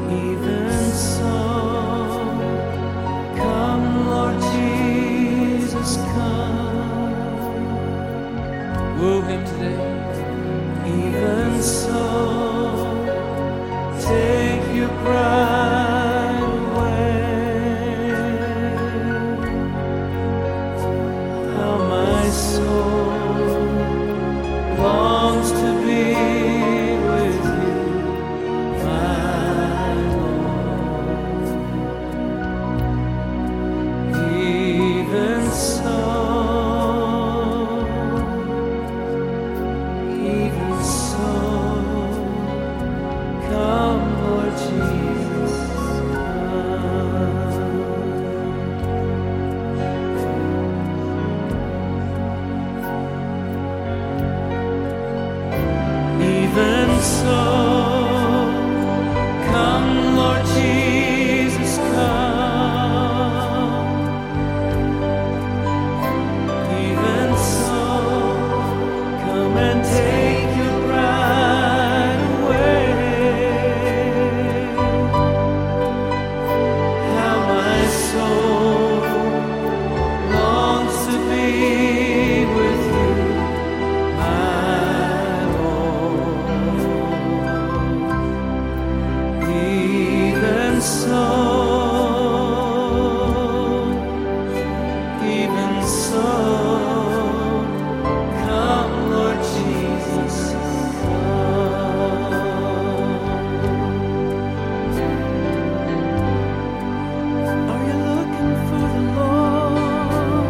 Even so, come, Lord Jesus, come. Woo him today. Even so, take your bride away. How my soul longs to be with you, my Lord. Even so, come, Lord Jesus, come. Even so, come, Lord Jesus, come. Even so, come and take your bride away. How my soul longs to be with you, my Lord. Even so, come, Lord Jesus, come. Are you looking for the Lord?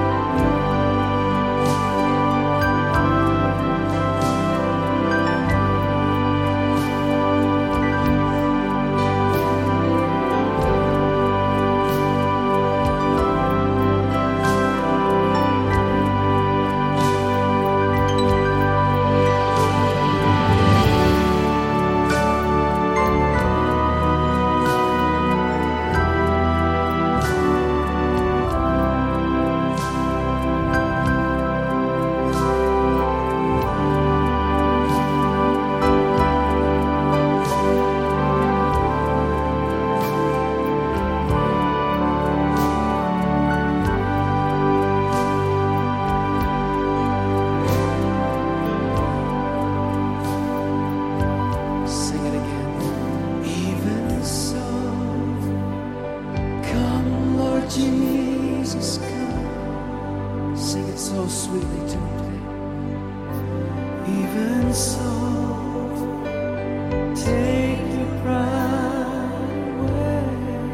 Sing it again. Even so, come, Lord Jesus, come. Sing it so sweetly to him today. Even so, take your pride away.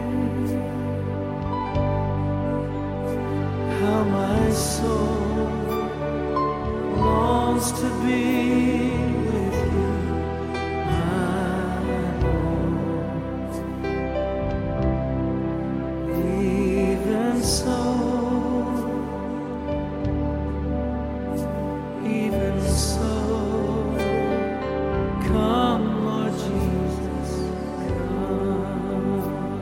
How my soul longs to be with you, my Lord. Even so, come, Lord Jesus, come.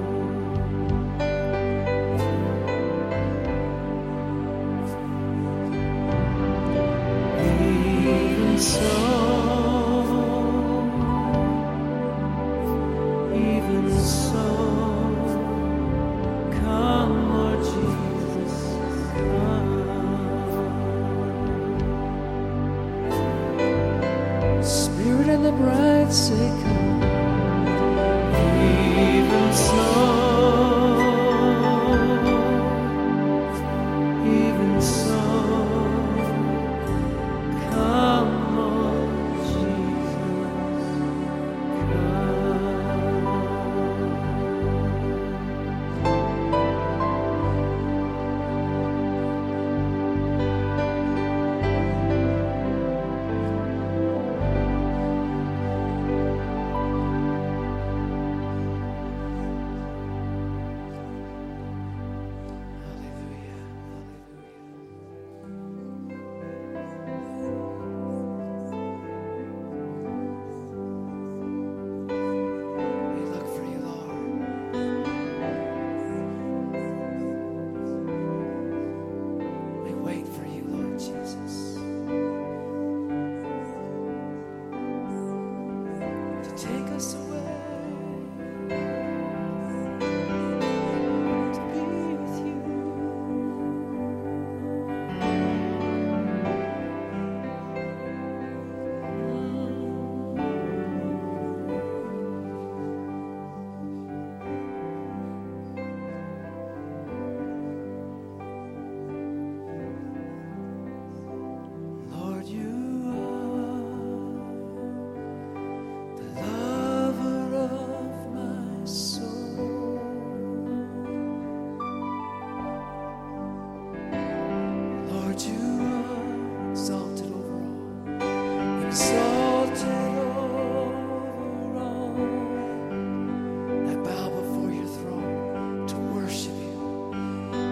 Even so, come, Lord Jesus, come. Spirit and the bride say, come. Even so, come, Lord Jesus, come.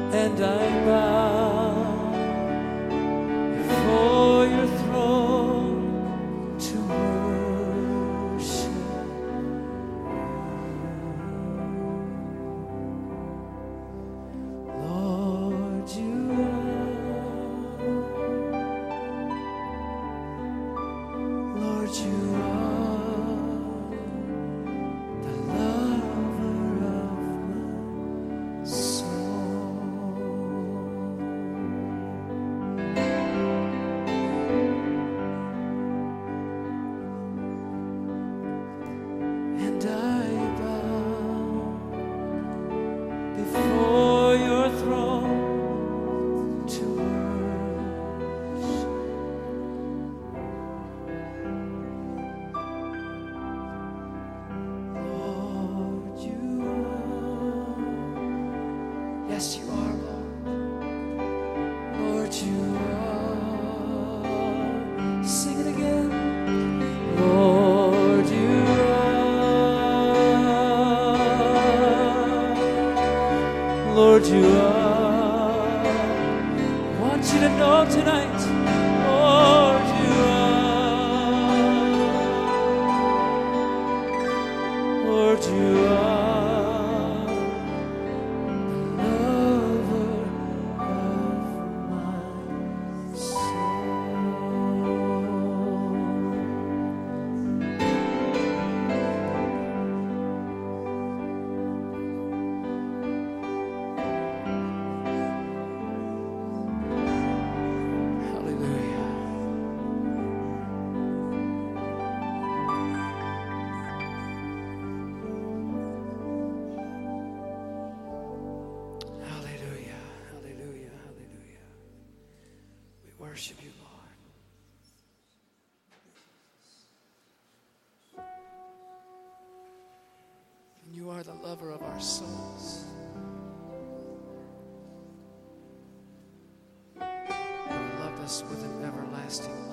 and I bow before your throne to worship you. Lord, you Lord, you are the lover of my soul. And I bow before your throne to worship. Lord, you are. Yes, you are, Lord. Lord, you are. Sing it again. Lord, you are. Lord, you are. I want you to know tonight. Lord, you are. Lord, you are the lover of my soul. Hallelujah. Hallelujah, hallelujah, hallelujah. We worship you, Lord. And you are the lover of our souls. You love us with an everlasting